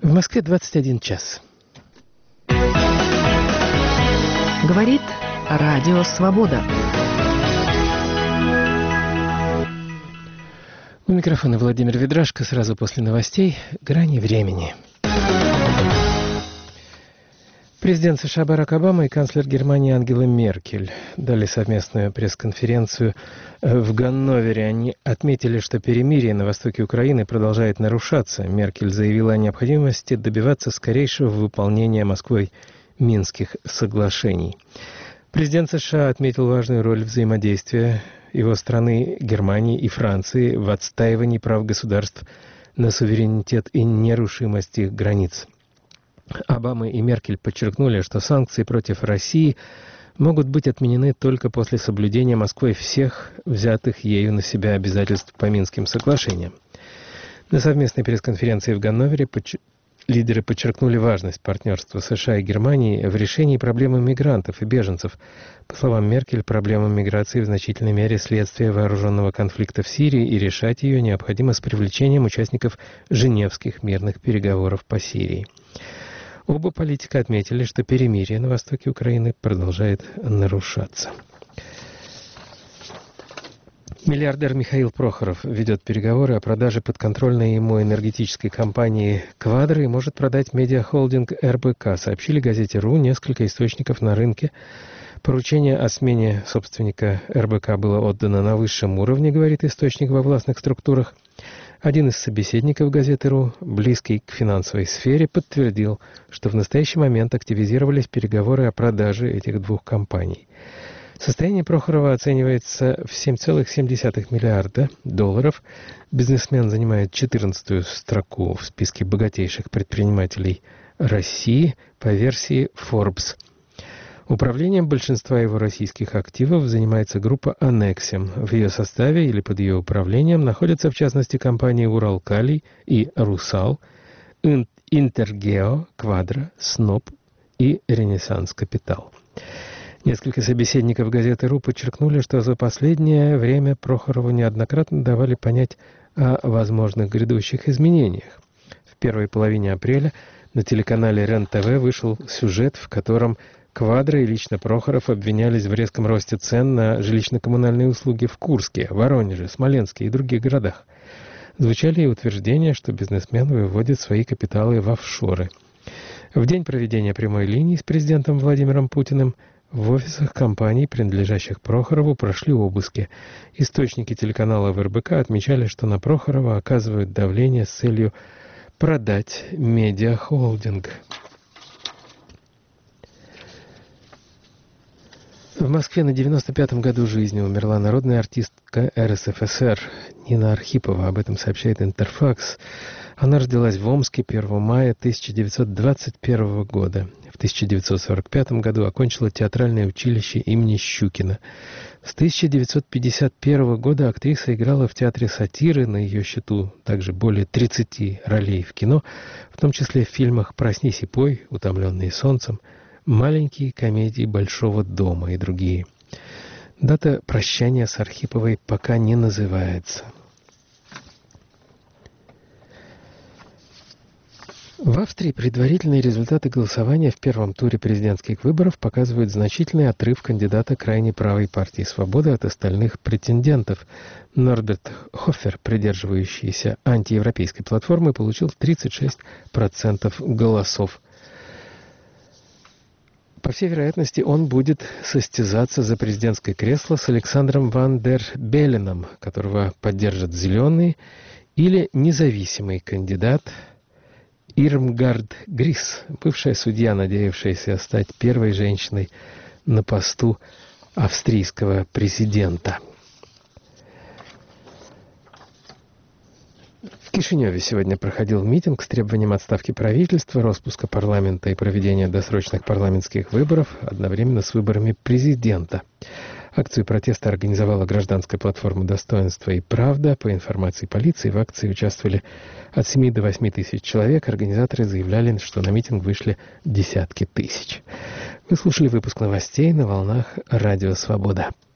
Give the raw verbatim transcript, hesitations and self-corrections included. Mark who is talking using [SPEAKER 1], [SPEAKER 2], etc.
[SPEAKER 1] В Москве двадцать один час.
[SPEAKER 2] Говорит Радио Свобода.
[SPEAKER 1] У микрофона Владимир Ведрашко. Сразу после новостей «Грани времени». Президент США Барак Обама и канцлер Германии Ангела Меркель дали совместную пресс-конференцию в Ганновере. Они отметили, что перемирие на востоке Украины продолжает нарушаться. Меркель заявила о необходимости добиваться скорейшего выполнения Москвой Минских соглашений. Президент США отметил важную роль взаимодействия его страны Германии и Франции в отстаивании прав государств на суверенитет и нерушимость их границ. Обама и Меркель подчеркнули, что санкции против России могут быть отменены только после соблюдения Москвой всех взятых ею на себя обязательств по Минским соглашениям. На совместной пресс-конференции в Ганновере подч... лидеры подчеркнули важность партнерства США и Германии в решении проблемы мигрантов и беженцев. По словам Меркель, проблема миграции в значительной мере следствие вооруженного конфликта в Сирии, и решать ее необходимо с привлечением участников Женевских мирных переговоров по Сирии. Оба политика отметили, что перемирие на востоке Украины продолжает нарушаться. Миллиардер Михаил Прохоров ведет переговоры о продаже подконтрольной ему энергетической компании «Квадро» и может продать медиахолдинг эр бэ ка, сообщили газете «РУ» несколько источников на рынке. Поручение о смене собственника эр бэ ка было отдано на высшем уровне, говорит источник во властных структурах. Один из собеседников газеты «РУ», близкий к финансовой сфере, подтвердил, что в настоящий момент активизировались переговоры о продаже этих двух компаний. Состояние Прохорова оценивается в семь целых семь десятых миллиарда долларов. Бизнесмен занимает четырнадцатую строку в списке богатейших предпринимателей России по версии Forbes. Управлением большинства его российских активов занимается группа «Аннексим». В ее составе или под ее управлением находятся, в частности, компании «Уралкалий» и «Русал», «Интергео», «Квадро», «Сноб» и «Ренессанс Капитал». Несколько собеседников газеты «РУ» подчеркнули, что за последнее время Прохорову неоднократно давали понять о возможных грядущих изменениях. В первой половине апреля на телеканале РЕН-ТВ вышел сюжет, в котором «Квадро» и лично Прохоров обвинялись в резком росте цен на жилищно-коммунальные услуги в Курске, Воронеже, Смоленске и других городах. Звучали и утверждения, что бизнесмен выводит свои капиталы в офшоры. В день проведения прямой линии с президентом Владимиром Путиным в офисах компаний, принадлежащих Прохорову, прошли обыски. Источники телеканала эр бэ ка отмечали, что на Прохорова оказывают давление с целью продать медиахолдинг. В Москве на девяносто пятом году жизни умерла народная артистка эр эс эф эс эр Нина Архипова. Об этом сообщает Интерфакс. Она родилась в Омске первого мая тысяча девятьсот двадцать первого года. В тысяча девятьсот сорок пятом году окончила театральное училище имени Щукина. С тысяча девятьсот пятьдесят первого года актриса играла в театре сатиры, на ее счету также более тридцати ролей в кино, в том числе в фильмах «Проснись и пой», «Утомленные солнцем», «Маленькие комедии Большого дома» и другие. Дата прощания с Архиповой пока не называется. В Австрии предварительные результаты голосования в первом туре президентских выборов показывают значительный отрыв кандидата крайне правой партии «Свобода» от остальных претендентов. Норберт Хоффер, придерживающийся антиевропейской платформы, получил тридцать шесть процентов голосов. По всей вероятности, он будет состязаться за президентское кресло с Александром ван дер Беленом, которого поддержат «Зеленые», или независимый кандидат Ирмгард Грис, бывшая судья, надеявшаяся стать первой женщиной на посту австрийского президента. В Кишиневе сегодня проходил митинг с требованием отставки правительства, распуска парламента и проведения досрочных парламентских выборов одновременно с выборами президента. Акцию протеста организовала гражданская платформа «Достоинство и правда». По информации полиции, в акции участвовали от семи до восьми тысяч человек. Организаторы заявляли, что на митинг вышли десятки тысяч. Вы слушали выпуск новостей на волнах Радио Свобода.